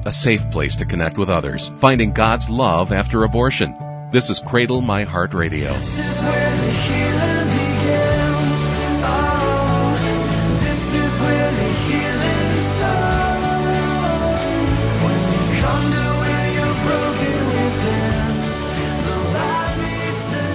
a safe place to connect with others, finding God's love after abortion. This is Cradle My Heart Radio. This is where the healing begins. Oh, this is where the healing starts. When you come to where you're broken within, the light meets the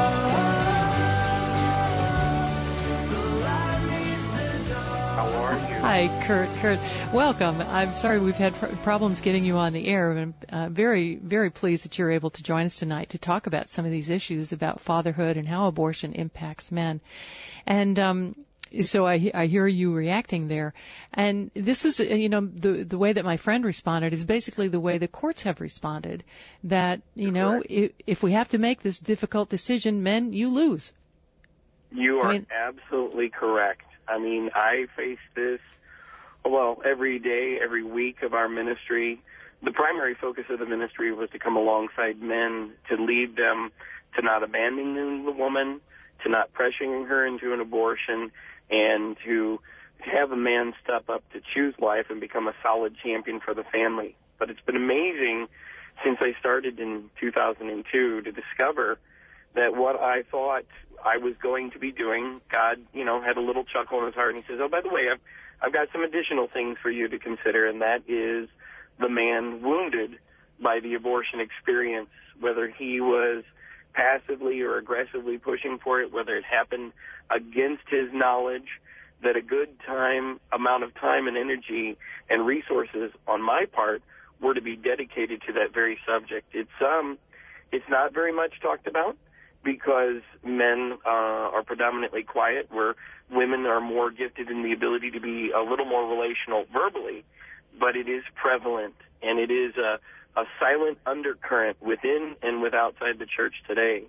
dark. The light meets the dark. How are you? Hi, Kurt. Welcome. I'm sorry we've had problems getting you on the air. I'm very, very pleased that you're able to join us tonight to talk about some of these issues about fatherhood and how abortion impacts men. And so I hear you reacting there. And this is, the way that my friend responded is basically the way the courts have responded. That, if we have to make this difficult decision, men, you lose. You are absolutely correct. I mean, I face this, every day, every week of our ministry. The primary focus of the ministry was to come alongside men, to lead them to not abandoning the woman, to not pressuring her into an abortion, and to have a man step up to choose life and become a solid champion for the family. But it's been amazing since I started in 2002 to discover that what I thought I was going to be doing, God, had a little chuckle in his heart, and he says, oh, by the way, I've got some additional things for you to consider, and that is the man wounded by the abortion experience, whether he was passively or aggressively pushing for it, whether it happened against his knowledge, that a good amount of time and energy and resources on my part were to be dedicated to that very subject. It's not very much talked about, because men are predominantly quiet, where women are more gifted in the ability to be a little more relational verbally, but it is prevalent, and it is a silent undercurrent within and outside the church today.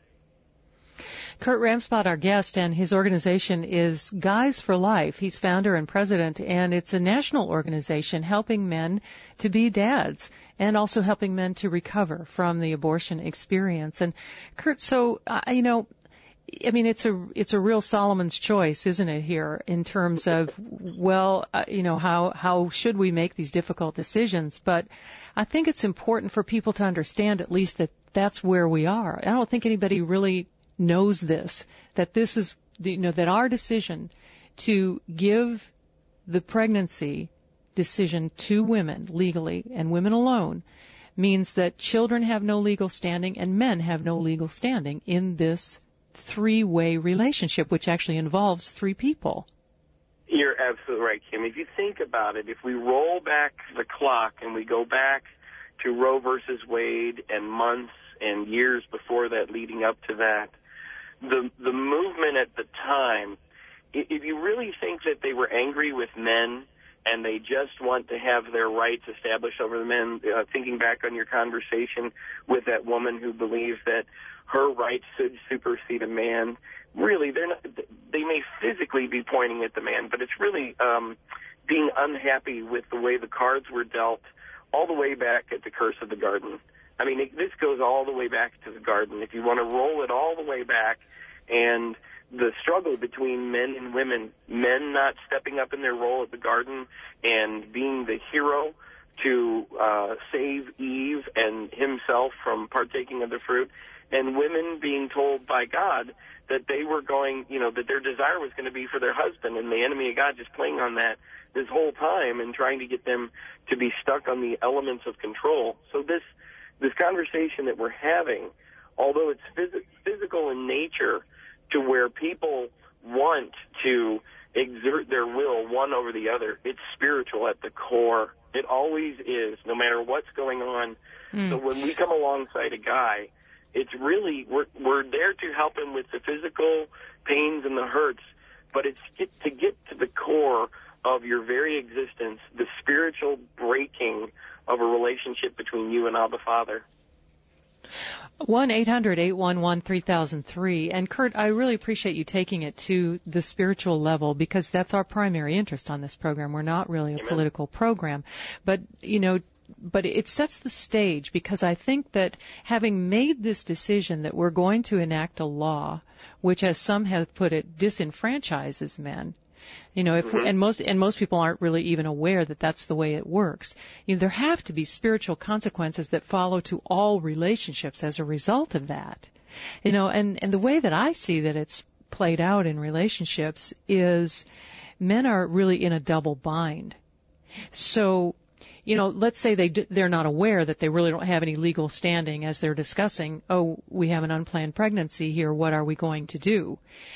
Kurt Ramspot, our guest, and his organization is Guys for Life. He's founder and president, and it's a national organization helping men to be dads and also helping men to recover from the abortion experience. And Kurt, so, it's a real Solomon's choice, isn't it, here, in terms of, how should we make these difficult decisions? But I think it's important for people to understand at least that that's where we are. I don't think anybody really knows this, that this is, that our decision to give the pregnancy decision to women legally and women alone means that children have no legal standing and men have no legal standing in this three-way relationship, which actually involves three people. You're absolutely right, Kim. If you think about it, if we roll back the clock and we go back to Roe versus Wade and months and years before that leading up to that, the movement at the time, if you really think that they were angry with men and they just want to have their rights established over the men, thinking back on your conversation with that woman who believes that her rights should supersede a man, really, they may physically be pointing at the man, but it's really being unhappy with the way the cards were dealt all the way back at the curse of the garden. I mean, this goes all the way back to the garden. If you want to roll it all the way back, and the struggle between men and women, men not stepping up in their role at the garden and being the hero to save Eve and himself from partaking of the fruit, and women being told by God that they were going, that their desire was going to be for their husband, and the enemy of God just playing on that this whole time and trying to get them to be stuck on the elements of control. So this conversation that we're having, although it's physical in nature, to where people want to exert their will one over the other, it's spiritual at the core. It always is, no matter what's going on. So when we come alongside a guy, it's really, we're there to help him with the physical pains and the hurts, but it's to get to the core of your very existence, the spiritual breaking of a relationship between you and Abba Father. 1-800-811-3003. And Kurt, I really appreciate you taking it to the spiritual level, because that's our primary interest on this program. We're not really a political program. But, but it sets the stage, because I think that having made this decision that we're going to enact a law which, as some have put it, disenfranchises men, You know, and most people aren't really even aware that that's the way it works. You know, there have to be spiritual consequences that follow to all relationships as a result of that. You know, and the way that I see that it's played out in relationships is men are really in a double bind. So, you know, let's say they're not aware that they really don't have any legal standing as they're discussing, oh, we have an unplanned pregnancy here, what are we going to do?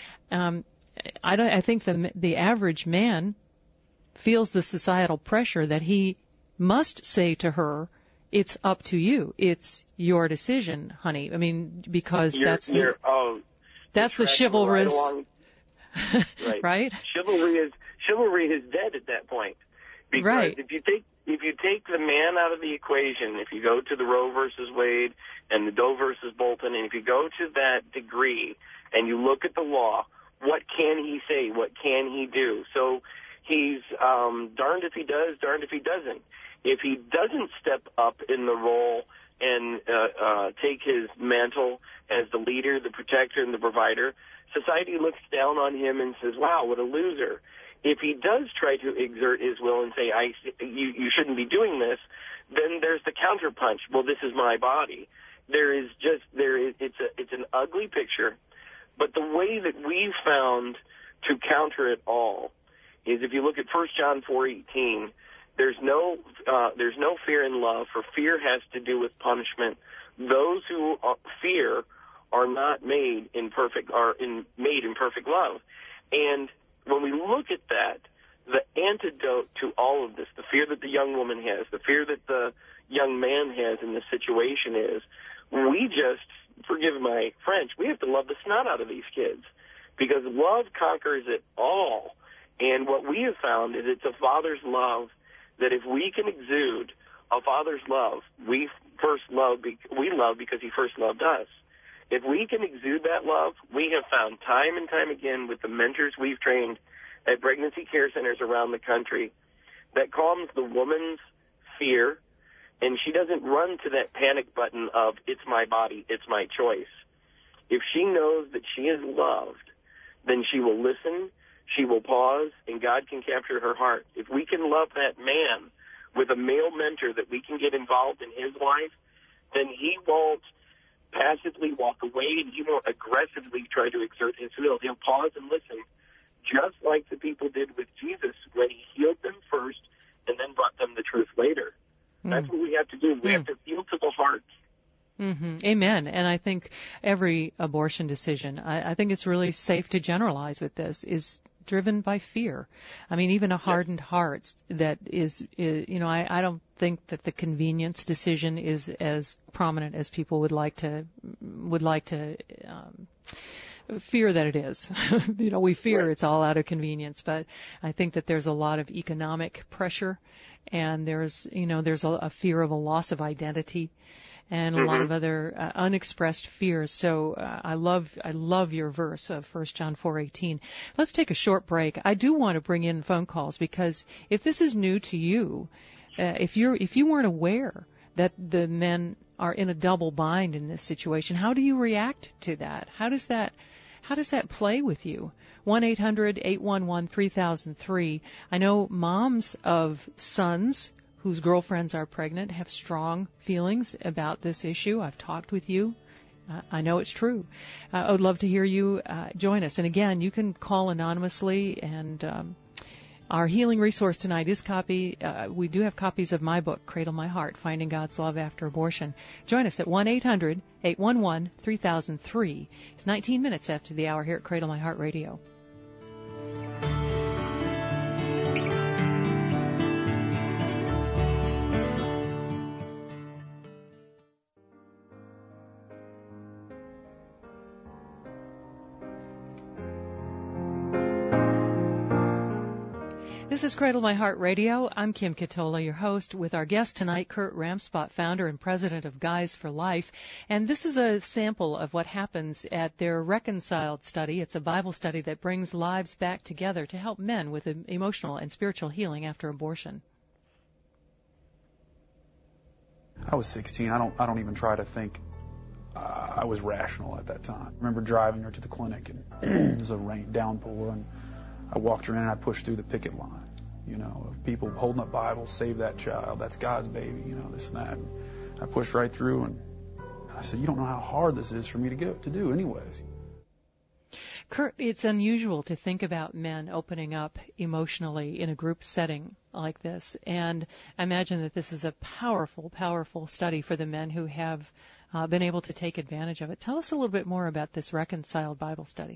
I think the average man feels the societal pressure that he must say to her, it's up to you. It's your decision, honey. I mean, because that's the chivalrous. Right. Right? Chivalry is dead at that point. Because right. if you take the man out of the equation, if you go to the Roe versus Wade and the Doe versus Bolton, and if you go to that degree and you look at the law, what can he say? What can he do? So he's darned if he does, darned if he doesn't. If he doesn't step up in the role and take his mantle as the leader, the protector, and the provider, society looks down on him and says, wow, what a loser. If he does try to exert his will and say, you shouldn't be doing this, then there's the counterpunch. Well, this is my body. It's an ugly picture. But the way that we've found to counter it all is if you look at 1 John 4:18, there's no fear in love, for fear has to do with punishment. Those who fear are not made in perfect love. And when we look at that, the antidote to all of this, the fear that the young woman has, the fear that the young man has in this situation is, we just, forgive my French, we have to love the snot out of these kids because love conquers it all. And what we have found is it's a father's love that if we can exude a father's love, we love because he first loved us. If we can exude that love, we have found time and time again with the mentors we've trained at pregnancy care centers around the country that calms the woman's fear, and she doesn't run to that panic button of, it's my body, it's my choice. If she knows that she is loved, then she will listen, she will pause, and God can capture her heart. If we can love that man with a male mentor that we can get involved in his life, then he won't passively walk away and he won't aggressively try to exert his will. He'll pause and listen, just like the people did with Jesus when he healed them first and then brought them the truth later. That's what we have to do. We have to feel to the heart. Mm-hmm. Amen. And I think every abortion decision, I think it's really safe to generalize with this, is driven by fear. I mean, even a hardened heart that is I don't think that the convenience decision is as prominent as people would like to fear that it is. We fear it's all out of convenience, but I think that there's a lot of economic pressure, and there's a fear of a loss of identity, and a lot of other unexpressed fears. So I love your verse of 1 John 4:18. Let's take a short break. I do want to bring in phone calls because if this is new to you, if you weren't aware that the men are in a double bind in this situation, how do you react to that? How does that play with you? 1-800-811-3003. I know moms of sons whose girlfriends are pregnant have strong feelings about this issue. I've talked with you. I know it's true. I would love to hear you join us. And again, you can call anonymously, and our healing resource tonight is we do have copies of my book, Cradle My Heart, Finding God's Love After Abortion. Join us at 1-800-811-3003. It's 19 minutes after the hour here at Cradle My Heart Radio. This is Cradle My Heart Radio. I'm Kim Katola, your host, with our guest tonight, Kurt Ramspot, founder and president of Guys for Life. And this is a sample of what happens at their Reconciled study. It's a Bible study that brings lives back together to help men with emotional and spiritual healing after abortion. I was 16. I don't even try to think I was rational at that time. I remember driving her to the clinic, and it was a downpour, and I walked her in and I pushed through the picket line, of people holding up Bibles, save that child, that's God's baby, this and that. And I pushed right through, and I said, you don't know how hard this is for me to do anyways. Kurt, it's unusual to think about men opening up emotionally in a group setting like this, and I imagine that this is a powerful, powerful study for the men who have been able to take advantage of it. Tell us a little bit more about this Reconciled Bible Study.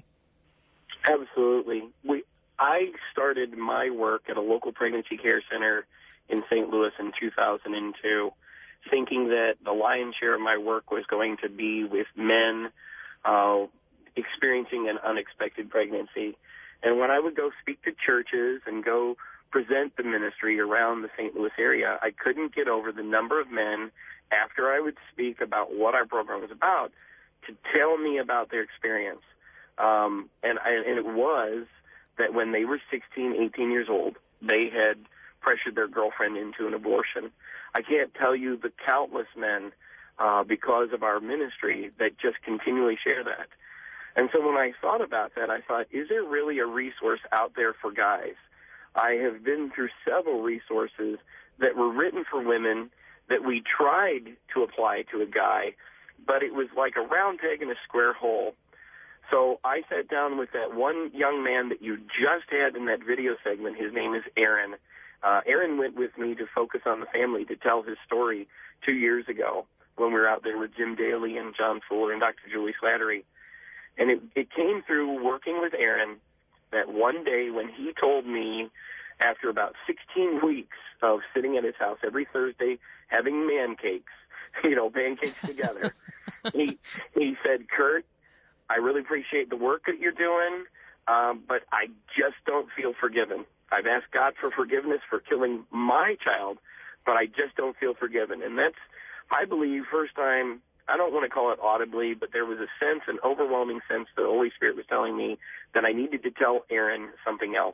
Absolutely. I started my work at a local pregnancy care center in St. Louis in 2002, thinking that the lion's share of my work was going to be with men experiencing an unexpected pregnancy. And when I would go speak to churches and go present the ministry around the St. Louis area, I couldn't get over the number of men, after I would speak about what our program was about, to tell me about their experience. And it was that when they were 16, 18 years old, they had pressured their girlfriend into an abortion. I can't tell you the countless men, because of our ministry, that just continually share that. And so when I thought about that, I thought, is there really a resource out there for guys? I have been through several resources that were written for women that we tried to apply to a guy, but it was like a round peg in a square hole. So I sat down with that one young man that you just had in that video segment. His name is Aaron. Aaron went with me to Focus on the Family to tell his story 2 years ago when we were out there with Jim Daly and John Fuller and Dr. Julie Slattery. And it came through working with Aaron that one day when he told me, after about 16 weeks of sitting at his house every Thursday having man cakes, pancakes together, he said, Kurt, I really appreciate the work that you're doing, but I just don't feel forgiven. I've asked God for forgiveness for killing my child, but I just don't feel forgiven. And that's, I believe, first time, I don't want to call it audibly, but there was a sense, an overwhelming sense, the Holy Spirit was telling me that I needed to tell Aaron something else.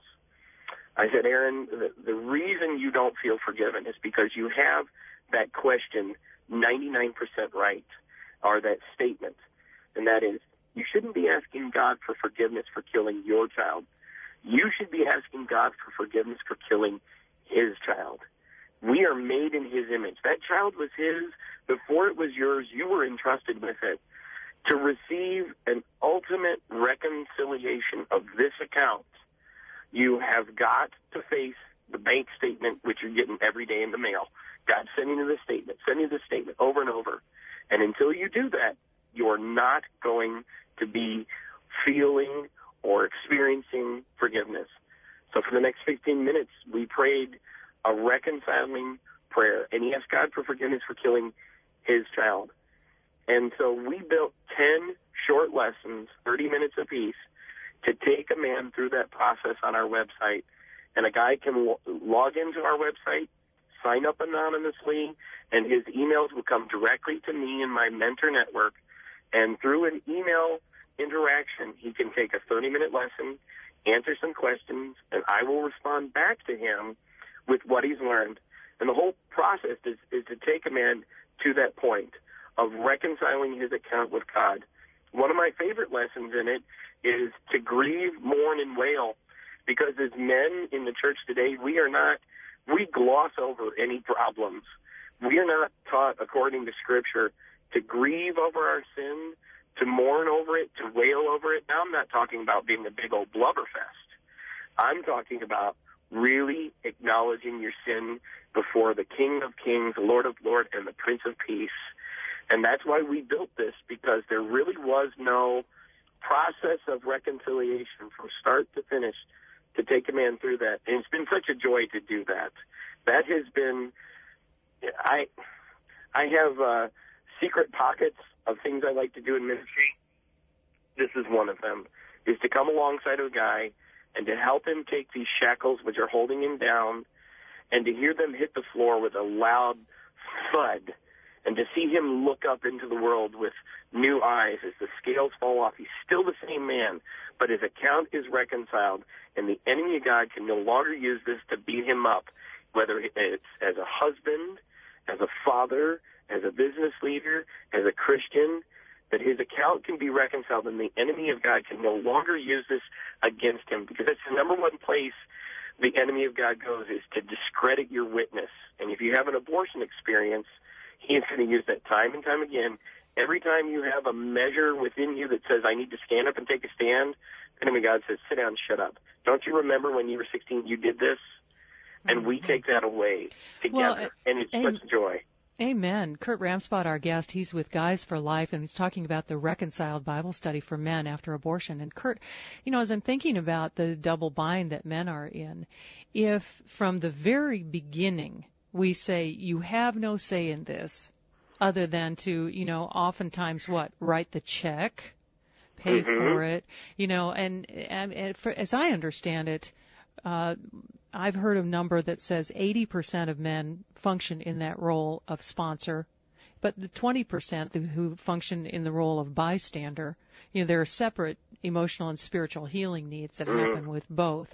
I said, Aaron, the reason you don't feel forgiven is because you have that question 99% right, or that statement, and that is, you shouldn't be asking God for forgiveness for killing your child. You should be asking God for forgiveness for killing his child. We are made in his image. That child was his. Before it was yours, you were entrusted with it. To receive an ultimate reconciliation of this account, you have got to face the bank statement, which you're getting every day in the mail. God sending you the statement over and over. And until you do that, you're not going to be feeling or experiencing forgiveness. So for the next 15 minutes, we prayed a reconciling prayer, and he asked God for forgiveness for killing his child. And so we built 10 short lessons, 30 minutes apiece, to take a man through that process on our website. And a guy can log into our website, sign up anonymously, and his emails will come directly to me and my mentor network. And through an email interaction, he can take a 30-minute lesson, answer some questions, and I will respond back to him with what he's learned. And the whole process is to take a man to that point of reconciling his account with God. One of my favorite lessons in it is to grieve, mourn, and wail, because as men in the church today, we gloss over any problems. We are not taught, according to Scripture, to grieve over our sin, to mourn over it, to wail over it. Now, I'm not talking about being a big old blubberfest. I'm talking about really acknowledging your sin before the King of Kings, the Lord of Lords, and the Prince of Peace. And that's why we built this, because there really was no process of reconciliation from start to finish to take a man through that. And it's been such a joy to do that. That has been, I have secret pockets of things I like to do in ministry. This is one of them, is to come alongside of a guy and to help him take these shackles which are holding him down, and to hear them hit the floor with a loud thud, and to see him look up into the world with new eyes as the scales fall off. He's still the same man, but his account is reconciled, and the enemy of God can no longer use this to beat him up, whether it's as a husband, as a father, as a business leader, as a Christian. that his account can be reconciled and the enemy of God can no longer use this against him, because that's the number one place the enemy of God goes, is to discredit your witness. And if you have an abortion experience, he is going to use that time and time again. Every time you have a measure within you that says, I need to stand up and take a stand, the enemy of God says, sit down, shut up. Don't you remember when you were 16 you did this? And we take that away together, and it's such joy. Amen. Kurt Ramspot, our guest, he's with Guys for Life, and he's talking about the Reconciled Bible Study for men after abortion. And Kurt, as I'm thinking about the double bind that men are in, if from the very beginning we say you have no say in this other than to, oftentimes write the check, pay for it, and as I understand it, I've heard a number that says 80% of men function in that role of sponsor, but the 20% who function in the role of bystander, there are separate emotional and spiritual healing needs that happen with both,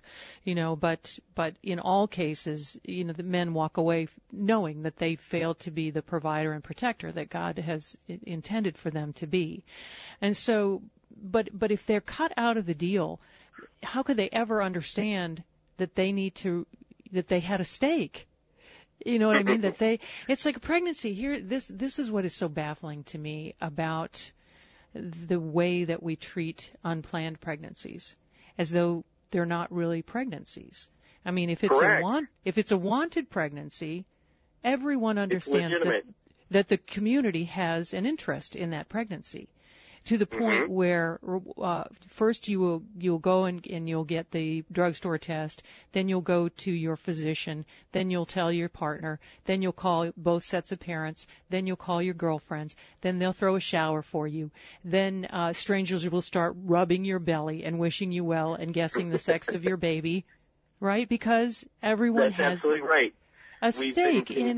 but in all cases, the men walk away knowing that they failed to be the provider and protector that God has intended for them to be. And so, but if they're cut out of the deal, how could they ever understand that they had a stake? You know what I mean? It's like a pregnancy here. This is what is so baffling to me about the way that we treat unplanned pregnancies, as though they're not really pregnancies. I mean, if it's a wanted pregnancy, everyone understands that the community has an interest in that pregnancy. To the point where first you'll go and you'll get the drugstore test, then you'll go to your physician, then you'll tell your partner, then you'll call both sets of parents, then you'll call your girlfriends, then they'll throw a shower for you, then strangers will start rubbing your belly and wishing you well and guessing the sex of your baby, right? Because everyone has absolutely right. a stake in.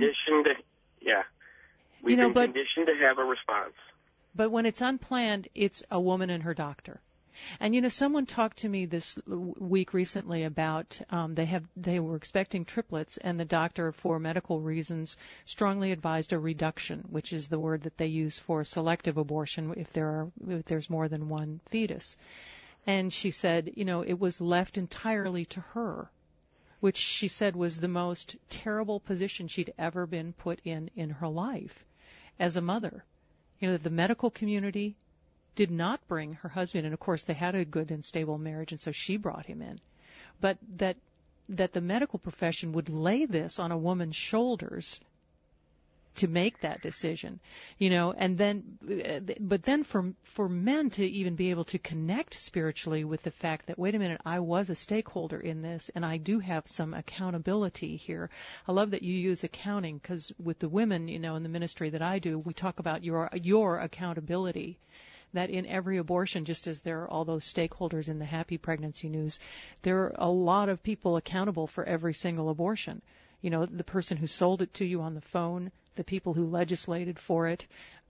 We've been conditioned to have a response. But when it's unplanned, it's a woman and her doctor. And, someone talked to me this week recently about they were expecting triplets, and the doctor, for medical reasons, strongly advised a reduction, which is the word that they use for selective abortion if there's more than one fetus. And she said, it was left entirely to her, which she said was the most terrible position she'd ever been put in her life as a mother. The medical community did not bring her husband, and of course they had a good and stable marriage, and so she brought him in. But that the medical profession would lay this on a woman's shoulders to make that decision, and then, but then for men to even be able to connect spiritually with the fact that, wait a minute, I was a stakeholder in this, and I do have some accountability here. I love that you use accounting, because with the women, in the ministry that I do, we talk about your accountability. That in every abortion, just as there are all those stakeholders in the Happy Pregnancy News, there are a lot of people accountable for every single abortion. The person who sold it to you on the phone, the people who legislated for it,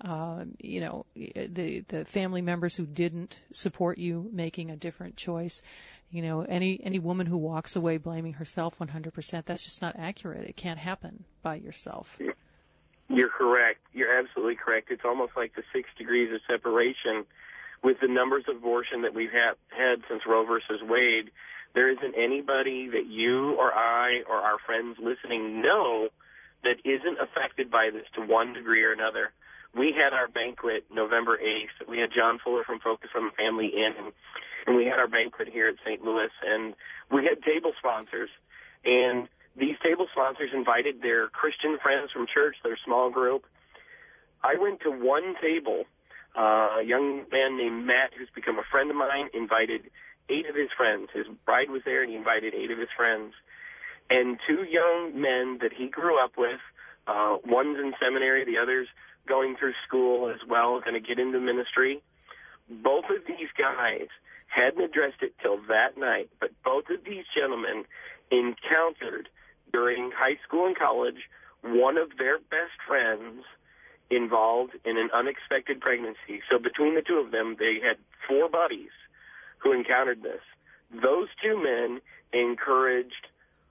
the family members who didn't support you making a different choice. Any woman who walks away blaming herself 100%, that's just not accurate. It can't happen by yourself. You're correct. You're absolutely correct. It's almost like the 6 degrees of separation with the numbers of abortion that we've had since Roe versus Wade. There isn't anybody that you or I or our friends listening know that isn't affected by this to one degree or another. We had our banquet November 8th. We had John Fuller from Focus on the Family in, and we had our banquet here at St. Louis, and we had table sponsors. And these table sponsors invited their Christian friends from church, their small group. I went to one table. A young man named Matt, who's become a friend of mine, invited 8 of his friends. His bride was there, and he invited 8 of his friends. And 2 young men that he grew up with, one's in seminary, the other's going through school as well, going to get into ministry. Both of these guys hadn't addressed it till that night, but both of these gentlemen encountered during high school and college one of their best friends involved in an unexpected pregnancy. So between the 2 of them, they had 4 buddies who encountered this. Those 2 men encouraged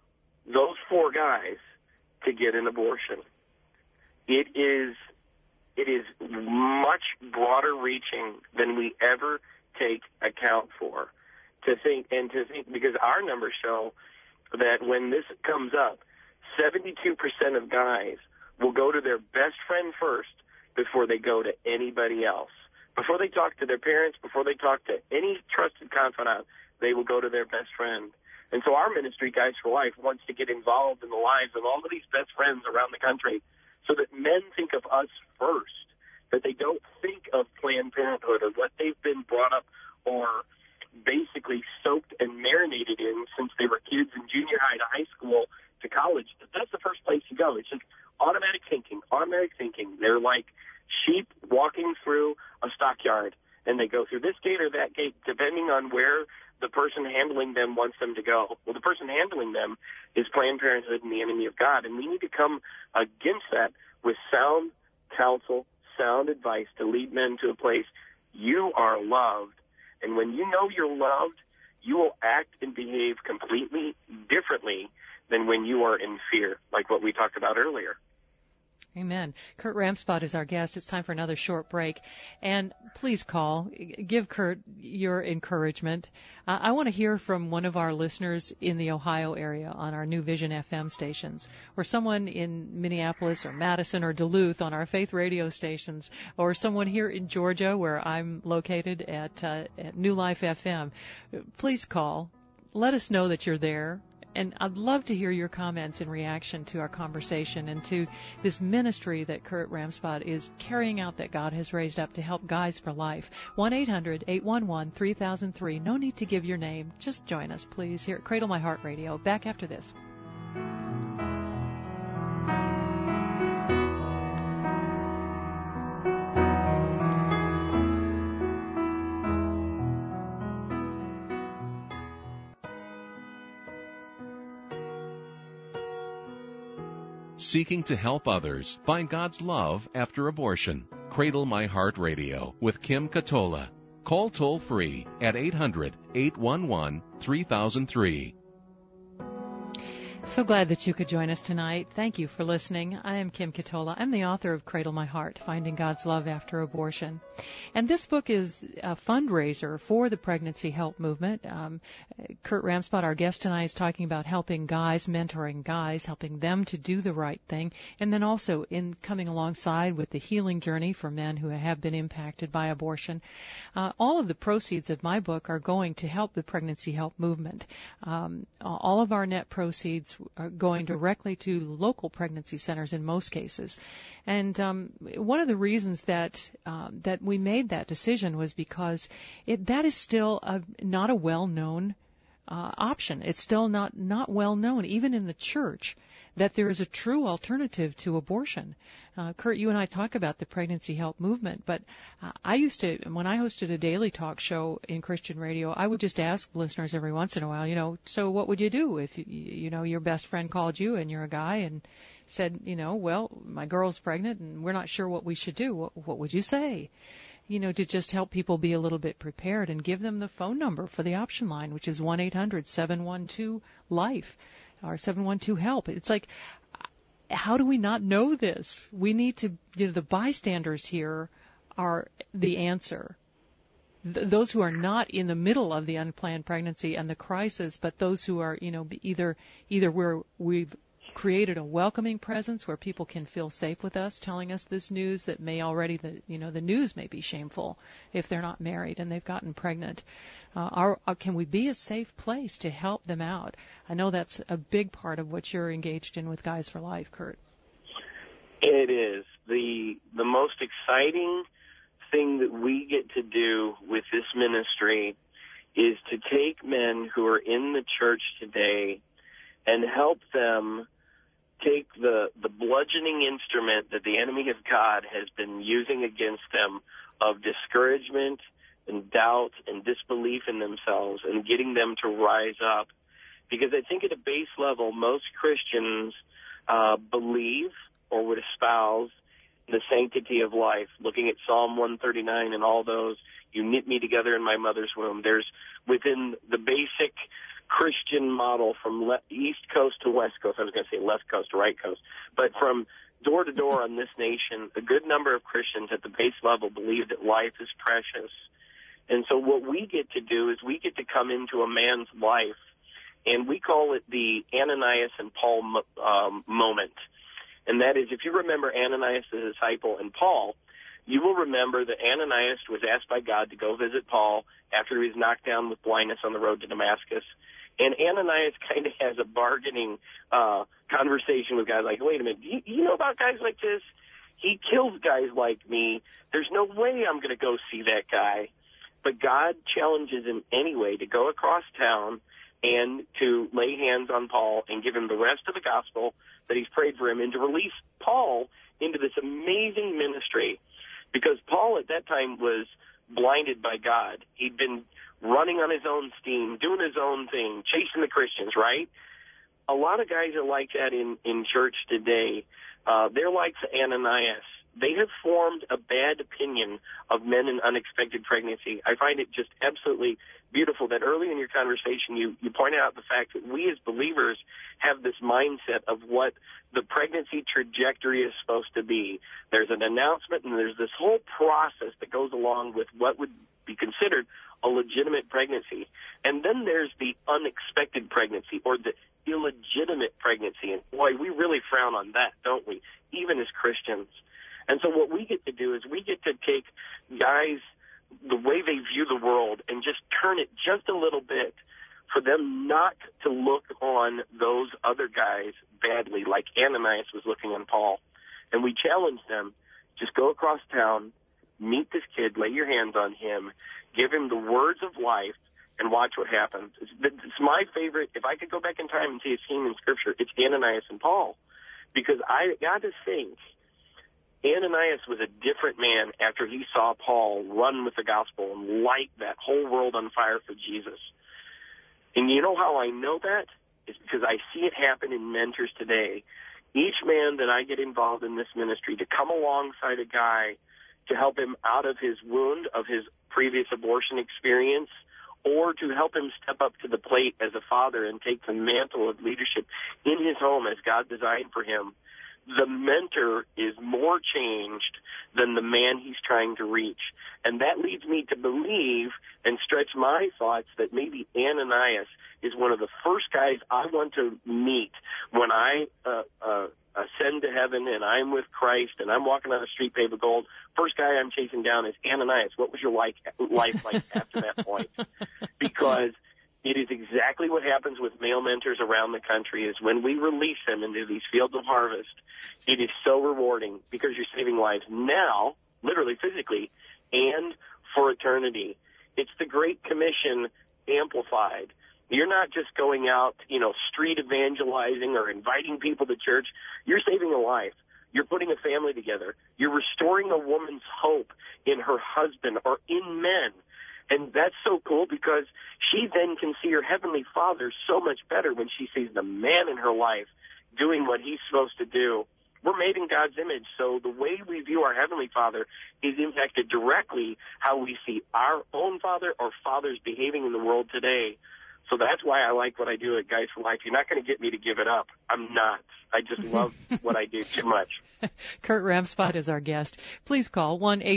those 4 guys to get an abortion. It it is much broader reaching than we ever take account for. To think, because our numbers show that when this comes up, 72% of guys will go to their best friend first before they go to anybody else. Before they talk to their parents, before they talk to any trusted confidant, they will go to their best friend. And so our ministry, Guys for Life, wants to get involved in the lives of all of these best friends around the country so that men think of us first, that they don't think of Planned Parenthood or what they've been brought up or basically soaked and marinated in since they were kids in junior high to high school to college. That's the first place you go. It's just automatic thinking. They're like sheep walking through a stockyard, and they go through this gate or that gate depending on where the person handling them wants them to go. Well, the person handling them is Planned Parenthood and the enemy of God, and we need to come against that with sound counsel, sound advice to lead men to a place you are loved. And when you know you're loved, you will act and behave completely differently than when you are in fear, like what we talked about earlier. Amen. Kurt Ramspot is our guest. It's time for another short break. And please call. Give Kurt your encouragement. I want to hear from one of our listeners in the Ohio area on our New Vision FM stations, or someone in Minneapolis or Madison or Duluth on our Faith radio stations, or someone here in Georgia where I'm located at New Life FM. Please call. Let us know that you're there. And I'd love to hear your comments in reaction to our conversation and to this ministry that Kurt Ramspot is carrying out that God has raised up to help Guys for Life. 1-800-811-3003. No need to give your name. Just join us, please, here at Cradle My Heart Radio. Back after this. Seeking to help others find God's love after abortion. Cradle My Heart Radio with Kim Katola. Call toll-free at 800-811-3003. So glad that you could join us tonight. Thank you for listening. I am Kim Katola. I'm the author of Cradle My Heart, Finding God's Love After Abortion. And this book is a fundraiser for the pregnancy help movement. Kurt Ramspot, our guest tonight, is talking about helping guys, mentoring guys, helping them to do the right thing, and then also in coming alongside with the healing journey for men who have been impacted by abortion. All of the proceeds of my book are going to help the pregnancy help movement. All of our net proceeds are going directly to local pregnancy centers in most cases. And one of the reasons that we made that decision was because that is still not a well-known option. It's still not well known, even in the church, that there is a true alternative to abortion. Kurt, you and I talk about the pregnancy help movement, but I used to, when I hosted a daily talk show in Christian radio, I would just ask listeners every once in a while, so what would you do if, your best friend called you and you're a guy and said, well, my girl's pregnant and we're not sure what we should do. What would you say? To just help people be a little bit prepared and give them the phone number for the option line, which is 1-800-712-LIFE or 712-HELP. It's like, how do we not know this? We need to, the bystanders here are the answer. Those who are not in the middle of the unplanned pregnancy and the crisis, but those who are, either where we've created a welcoming presence where people can feel safe with us, telling us this news that may already, the news may be shameful if they're not married and they've gotten pregnant. Can we be a safe place to help them out? I know that's a big part of what you're engaged in with Guys for Life, Kurt. It is. The most exciting thing that we get to do with this ministry is to take men who are in the church today and help them take the bludgeoning instrument that the enemy of God has been using against them of discouragement and doubt and disbelief in themselves and getting them to rise up. Because I think at a base level, most Christians believe or would espouse the sanctity of life. Looking at Psalm 139 and all those, you knit me together in my mother's womb. There's within the basic Christian model from East Coast to West Coast. I was going to say left coast to right coast. But from door to door on this nation, a good number of Christians at the base level believe that life is precious. And so what we get to do is we get to come into a man's life, and we call it the Ananias and Paul moment. And that is, if you remember Ananias the disciple and Paul, you will remember that Ananias was asked by God to go visit Paul after he was knocked down with blindness on the road to Damascus. And Ananias kind of has a bargaining conversation with God, like, wait a minute, do you know about guys like this? He kills guys like me. There's no way I'm going to go see that guy. But God challenges him anyway to go across town and to lay hands on Paul and give him the rest of the gospel that he's prayed for him, and to release Paul into this amazing ministry. Because Paul at that time was blinded by God. He'd been running on his own steam, doing his own thing, chasing the Christians, right? A lot of guys are like that in church today. They're like Ananias. They have formed a bad opinion of men in unexpected pregnancy. I find it just absolutely beautiful that early in your conversation you pointed out the fact that we as believers have this mindset of what the pregnancy trajectory is supposed to be. There's an announcement, and there's this whole process that goes along with what would be considered a legitimate pregnancy. And then there's the unexpected pregnancy, or the illegitimate pregnancy. And boy, we really frown on that, don't we, even as Christians. And so what we get to do is we get to take guys, the way they view the world, and just turn it just a little bit for them not to look on those other guys badly like Ananias was looking on Paul. And we challenge them, just go across town, meet this kid, lay your hands on him, give him the words of life, and watch what happens. It's my favorite. If I could go back in time and see a scene in Scripture, it's Ananias and Paul. Because I got to think, Ananias was a different man after he saw Paul run with the gospel and light that whole world on fire for Jesus. And you know how I know that? It's because I see it happen in mentors today. Each man that I get involved in this ministry to come alongside a guy to help him out of his wound of his previous abortion experience, or to help him step up to the plate as a father and take the mantle of leadership in his home as God designed for him, the mentor is more changed than the man he's trying to reach. And that leads me to believe and stretch my thoughts that maybe Ananias is one of the first guys I want to meet when I ascend to heaven and I'm with Christ and I'm walking on a street paved with gold. First guy I'm chasing down is Ananias. What was your life like after that point? Because it is exactly what happens with male mentors around the country, is when we release them into these fields of harvest, it is so rewarding because you're saving lives now, literally, physically, and for eternity. It's the Great Commission amplified. You're not just going out, street evangelizing or inviting people to church. You're saving a life. You're putting a family together. You're restoring a woman's hope in her husband or in men. And that's so cool because she then can see her Heavenly Father so much better when she sees the man in her life doing what he's supposed to do. We're made in God's image, so the way we view our Heavenly Father is impacted directly how we see our own father or fathers behaving in the world today. So that's why I like what I do at Guys for Life. You're not going to get me to give it up. I'm not. I just love what I do too much. Kurt Ramspot is our guest. Please call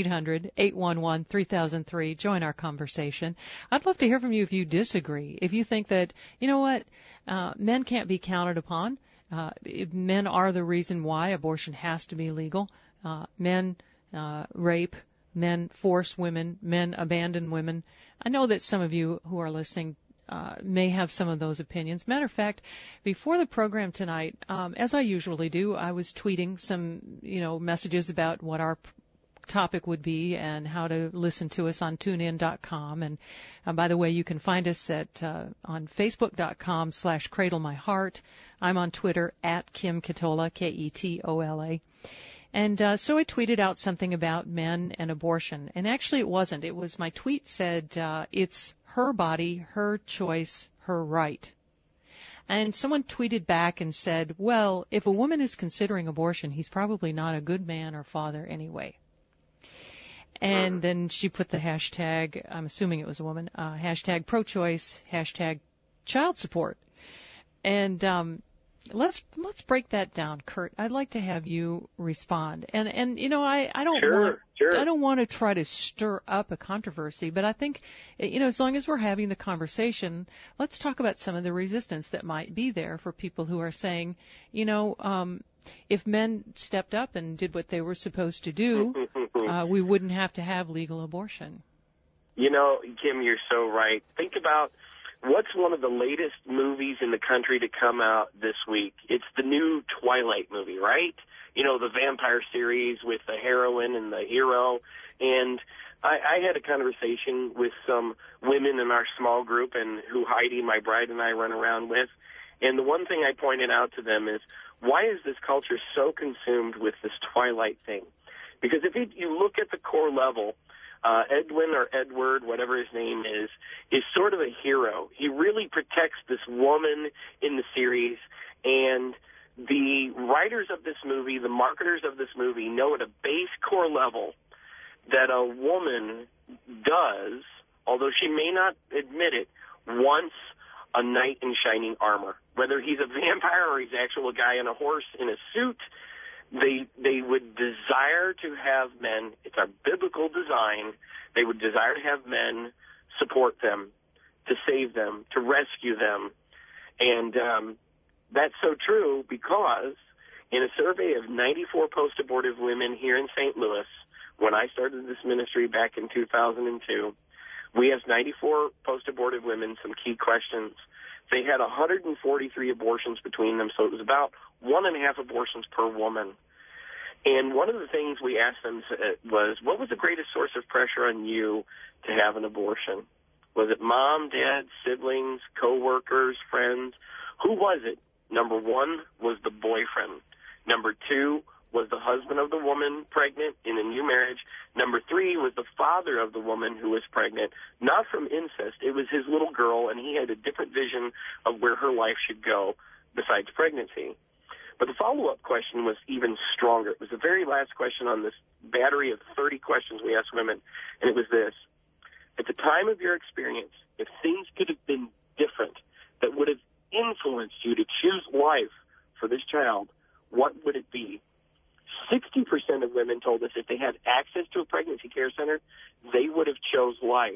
1-800-811-3003. Join our conversation. I'd love to hear from you if you disagree. If you think that, men can't be counted upon. Men are the reason why abortion has to be legal. Men rape. Men force women. Men abandon women. I know that some of you who are listening may have some of those opinions. Matter of fact, before the program tonight, as I usually do, I was tweeting some, messages about what our topic would be and how to listen to us on TuneIn.com. And by the way, you can find us on Facebook.com/CradleMyHeart. I'm on Twitter @Kim Ketola, Ketola. And so I tweeted out something about men and abortion. And actually it wasn't. It was, my tweet said, it's her body, her choice, her right. And someone tweeted back and said, well, if a woman is considering abortion, he's probably not a good man or father anyway. And then she put the hashtag, I'm assuming it was a woman, hashtag pro-choice, hashtag child support. And let's break that down, Kurt. I'd like to have you respond. And I don't want to try to stir up a controversy, but I think as long as we're having the conversation, let's talk about some of the resistance that might be there for people who are saying, if men stepped up and did what they were supposed to do, we wouldn't have to have legal abortion. Kim, you're so right. Think about what's one of the latest movies in the country to come out this week. It's the new Twilight movie, right? The vampire series with the heroine and the hero. And I had a conversation with some women in our small group and who Heidi, my bride, and I run around with. And the one thing I pointed out to them is, why is this culture so consumed with this Twilight thing? Because if you look at the core level, Edwin or Edward, whatever his name is sort of a hero. He really protects this woman in the series, and the writers of this movie, the marketers of this movie, know at a base core level that a woman does, although she may not admit it, wants a knight in shining armor. Whether he's a vampire or he's actually a guy on a horse in a suit, they would desire to have men, it's our biblical design, they would desire to have men support them, to save them, to rescue them. And that's so true because in a survey of 94 post-abortive women here in St. Louis, when I started this ministry back in 2002, we asked 94 post-abortive women some key questions. They had 143 abortions between them, so it was about 1.5 abortions per woman. And one of the things we asked them was, what was the greatest source of pressure on you to have an abortion? Was it mom, dad, siblings, coworkers, friends? Who was it? Number one was the boyfriend. Number two was the husband of the woman pregnant in a new marriage. Number three was the father of the woman who was pregnant, not from incest. It was his little girl, and he had a different vision of where her life should go besides pregnancy. But the follow-up question was even stronger. It was the very last question on this battery of 30 questions we asked women, and it was this. At the time of your experience, if things could have been different that would have influenced you to choose life for this child, what would it be? 60% of women told us if they had access to a pregnancy care center, they would have chose life.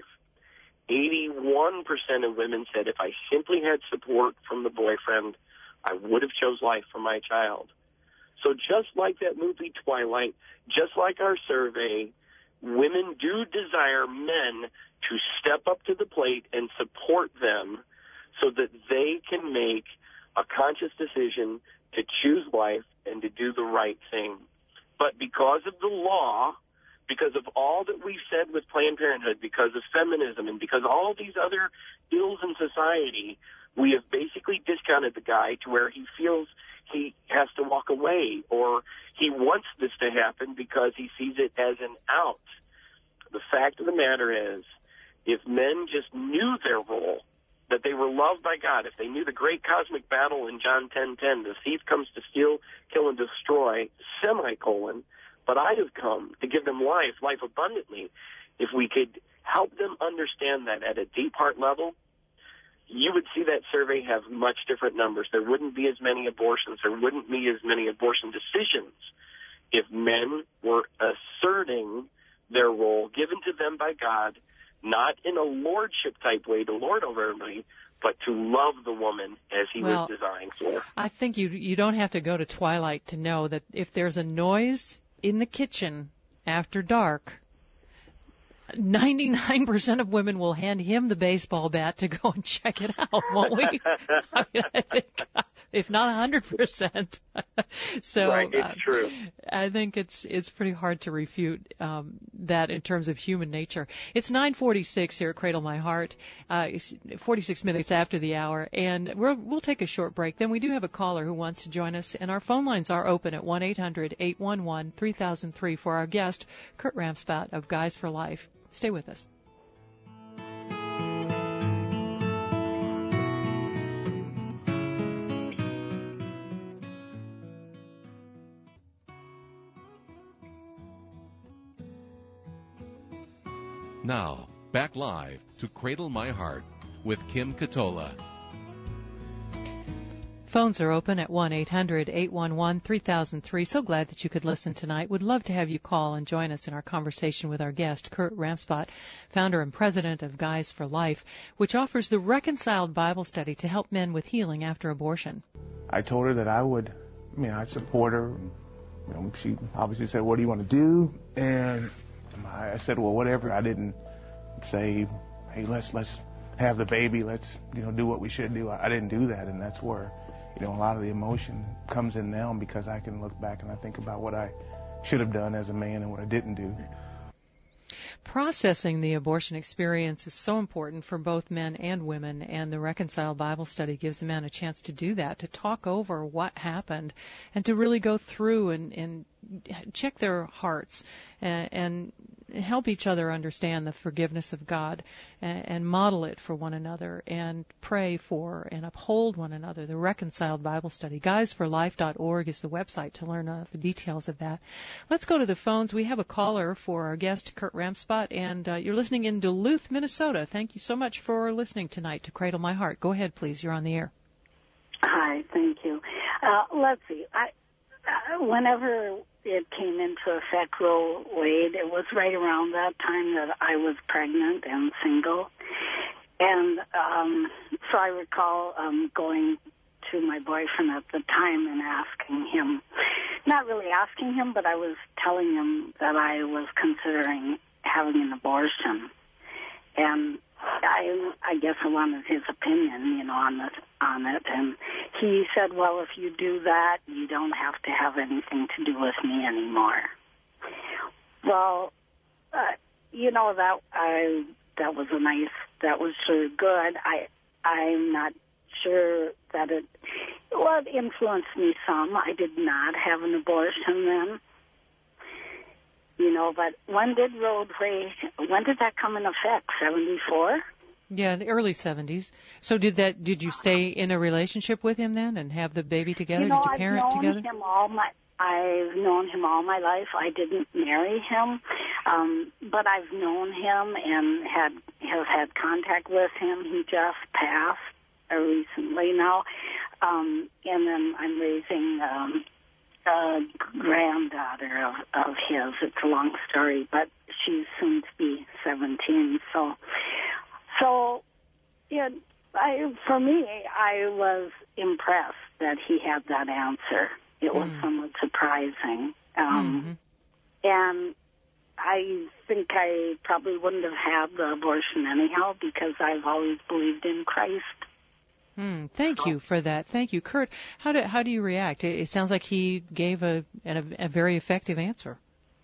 81% of women said if I simply had support from the boyfriend, I would have chose life for my child. So just like that movie Twilight, just like our survey, women do desire men to step up to the plate and support them so that they can make a conscious decision to choose life and to do the right thing. But because of the law, because of all that we've said with Planned Parenthood, because of feminism, and because of all these other ills in society, we have basically discounted the guy to where he feels he has to walk away, or he wants this to happen because he sees it as an out. The fact of the matter is, if men just knew their role, that they were loved by God, if they knew the great cosmic battle in John 10:10, the thief comes to steal, kill, and destroy, semicolon, but I have come to give them life, life abundantly. If we could help them understand that at a deep heart level, you would see that survey have much different numbers. There wouldn't be as many abortions. There wouldn't be as many abortion decisions if men were asserting their role given to them by God, not in a lordship-type way to lord over everybody, but to love the woman as he was designed for. I think you don't have to go to Twilight to know that if there's a noise in the kitchen after dark, 99% of women will hand him the baseball bat to go and check it out, won't we? I mean, I think, if not 100%. So right, it's true. I think it's pretty hard to refute that in terms of human nature. It's 9:46 here at Cradle My Heart, 46 minutes after the hour, and we'll take a short break. Then we do have a caller who wants to join us, and our phone lines are open at 1-800-811-3003 for our guest, Kurt Ramspat of Guys for Life. Stay with us. Now, back live to Cradle My Heart with Kim Katola. Phones are open at 1-800-811-3003. So glad that you could listen tonight. Would love to have you call and join us in our conversation with our guest, Kurt Ramspot, founder and president of Guys for Life, which offers the Reconciled Bible Study to help men with healing after abortion. I told her that I'd support her. She obviously said, "What do you want to do?" And I said, "Well, whatever." I didn't say, "Hey, let's have the baby. Let's do what we should do." I didn't do that, and that's where a lot of the emotion comes in now, because I can look back and I think about what I should have done as a man and what I didn't do. Processing the abortion experience is so important for both men and women, and the Reconciled Bible Study gives men a chance to do that, to talk over what happened and to really go through and check their hearts and help each other understand the forgiveness of God and model it for one another and pray for and uphold one another. The Reconciled Bible Study. Guysforlife.org is the website to learn the details of that. Let's go to the phones. We have a caller for our guest, Kurt Ramspot, and you're listening in Duluth, Minnesota. Thank you so much for listening tonight to Cradle My Heart. Go ahead, please. You're on the air. Hi, thank you. Let's see. Whenever it came into effect, Roe Wade, it was right around that time that I was pregnant and single. And so I recall going to my boyfriend at the time and asking him, not really asking him, but I was telling him that I was considering having an abortion. And I guess I wanted his opinion, on it. And he said, "Well, if you do that, you don't have to have anything to do with me anymore." Well, that was sure good. I'm not sure that it influenced me some. I did not have an abortion then. But when did that come in effect? 74? Yeah, the early 70s. So did you stay in a relationship with him then and have the baby together? Did you parent together? I've known him all my life. I didn't marry him, but I've known him and have had contact with him. He just passed recently now, and then I'm raising a granddaughter of his. It's a long story, but she's soon to be 17. For me, I was impressed that he had that answer. It was somewhat surprising. And I think I probably wouldn't have had the abortion anyhow, because I've always believed in Christ. Thank you for that. Thank you. Kurt, how do you react? It sounds like he gave a very effective answer.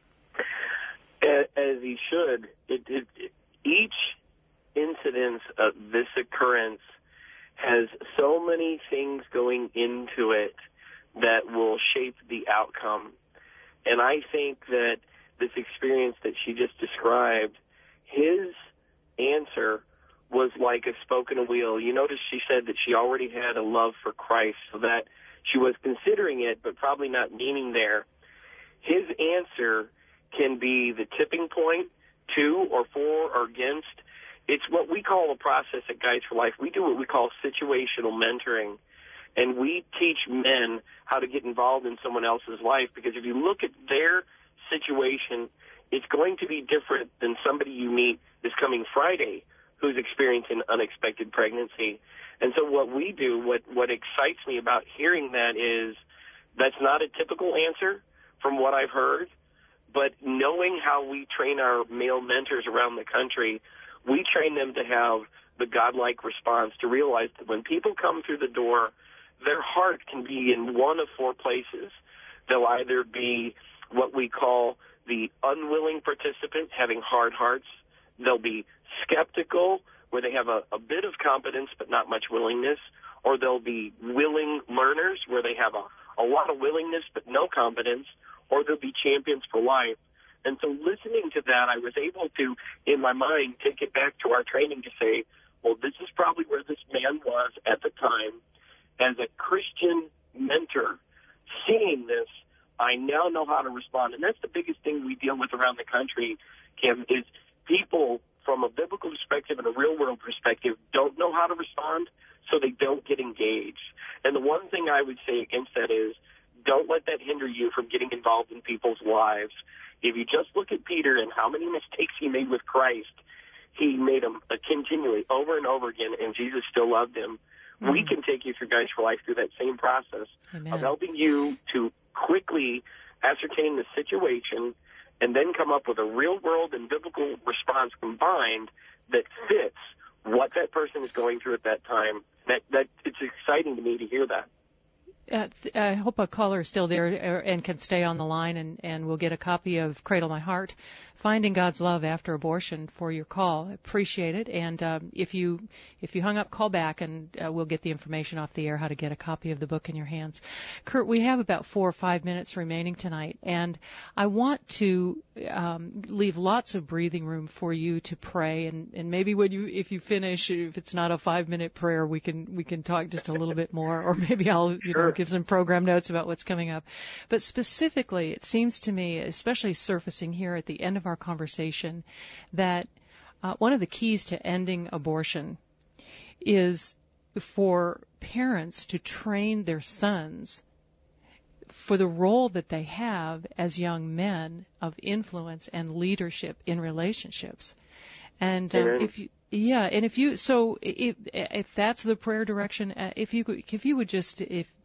As he should. Each incidence of this occurrence has so many things going into it that will shape the outcome. And I think that this experience that she just described, his answer was like a spoke in a wheel. You notice she said that she already had a love for Christ, so that she was considering it but probably not meaning there. His answer can be the tipping point to or for or against. It's what we call a process at Guys for Life. We do what we call situational mentoring, and we teach men how to get involved in someone else's life, because if you look at their situation, it's going to be different than somebody you meet this coming Friday who's experiencing unexpected pregnancy. And so what we do, what excites me about hearing that is that's not a typical answer from what I've heard, but knowing how we train our male mentors around the country, we train them to have the godlike response, to realize that when people come through the door, their heart can be in one of four places. They'll either be what we call the unwilling participant, having hard hearts. They'll be skeptical, where they have a bit of competence but not much willingness. Or they'll be willing learners, where they have a lot of willingness but no competence. Or they'll be champions for life. And so listening to that, I was able to, in my mind, take it back to our training to say, well, this is probably where this man was at the time. As a Christian mentor, seeing this, I now know how to respond. And that's the biggest thing we deal with around the country, Kim, is people from a biblical perspective and a real-world perspective don't know how to respond. so they don't get engaged. And the one thing I would say against that is don't let that hinder you from getting involved in people's lives. If you just look at Peter and how many mistakes he made with Christ, he made them continually over and over again, and Jesus still loved him. Mm-hmm. We can take you through Guys for Life through that same process of helping you to quickly ascertain the situation and then come up with a real-world and biblical response combined that fits what that person is going through at that time. That it's exciting to me to hear that. I hope a caller is still there and can stay on the line, and we'll get a copy of Cradle My Heart, Finding God's Love After Abortion, for your call. I appreciate it. And if you hung up, call back, and we'll get the information off the air how to get a copy of the book in your hands. Kurt, we have about 4 or 5 minutes remaining tonight, and I want to leave lots of breathing room for you to pray. And maybe if you finish, if it's not a 5-minute prayer, we can talk just a little bit more, or maybe I'll give some program notes about what's coming up. But specifically, it seems to me, especially surfacing here at the end of our conversation, that one of the keys to ending abortion is for parents to train their sons for the role that they have as young men of influence and leadership in relationships. And if that's the prayer direction, if you would just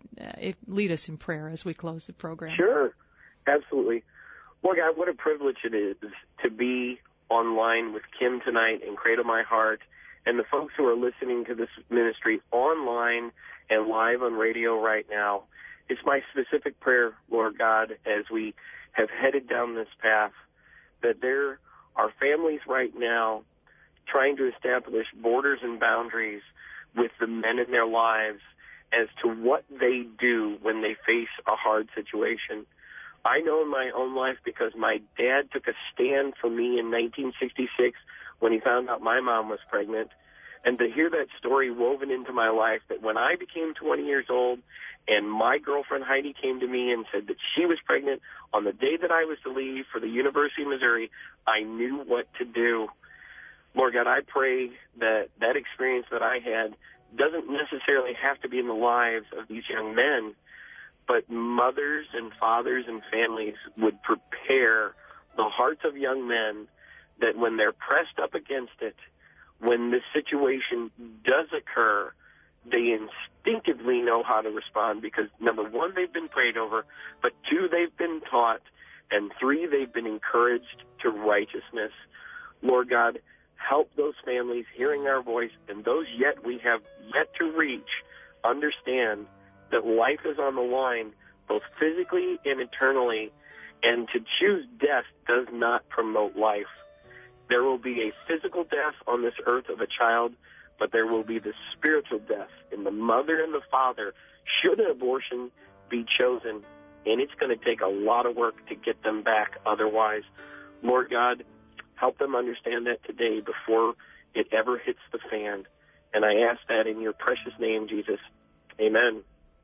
lead us in prayer as we close the program. Sure, absolutely. Well, God, what a privilege it is to be online with Kim tonight and Cradle My Heart, and the folks who are listening to this ministry online and live on radio right now. It's my specific prayer, Lord God, as we have headed down this path, that there are families right now trying to establish borders and boundaries with the men in their lives as to what they do when they face a hard situation. I know in my own life because my dad took a stand for me in 1966 when he found out my mom was pregnant, and to hear that story woven into my life, that when I became 20 years old and my girlfriend Heidi came to me and said that she was pregnant on the day that I was to leave for the University of Missouri, I knew what to do. Lord God, I pray that that experience that I had doesn't necessarily have to be in the lives of these young men, but mothers and fathers and families would prepare the hearts of young men that when they're pressed up against it, when this situation does occur, they instinctively know how to respond because, number one, they've been prayed over, but 2, they've been taught, and 3, they've been encouraged to righteousness. Lord God, help those families hearing our voice and those we have yet to reach understand that life is on the line, both physically and eternally, and to choose death does not promote life. There will be a physical death on this earth of a child, but there will be the spiritual death in the mother and the father should an abortion be chosen, and it's going to take a lot of work to get them back otherwise. Lord God, help them understand that today before it ever hits the fan. And I ask that in your precious name, Jesus. Amen.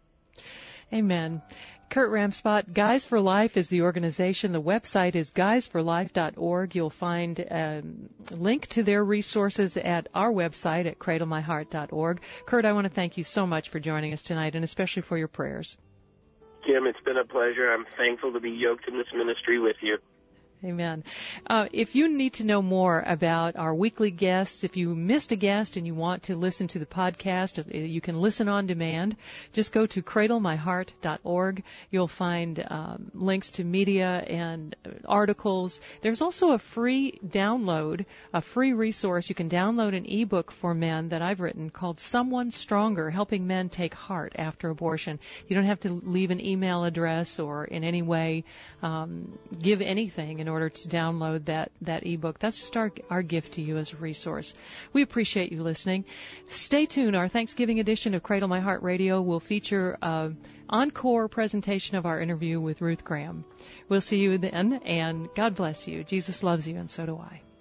Amen. Kurt Ramspot, Guys for Life is the organization. The website is guysforlife.org. You'll find a link to their resources at our website at cradlemyheart.org. Kurt, I want to thank you so much for joining us tonight, and especially for your prayers. Kim, it's been a pleasure. I'm thankful to be yoked in this ministry with you. Amen. If you need to know more about our weekly guests, if you missed a guest and you want to listen to the podcast, you can listen on demand. Just go to cradlemyheart.org. You'll find links to media and articles. There's also a free download, a free resource. You can download an ebook for men that I've written called Someone Stronger, Helping Men Take Heart After Abortion. You don't have to leave an email address or in any way give anything in order to download that ebook. That's just our gift to you as a resource. We appreciate you listening. Stay tuned. Our Thanksgiving edition of Cradle My Heart Radio will feature an encore presentation of our interview with Ruth Graham. We'll see you then, and God bless you. Jesus loves you, and so do I.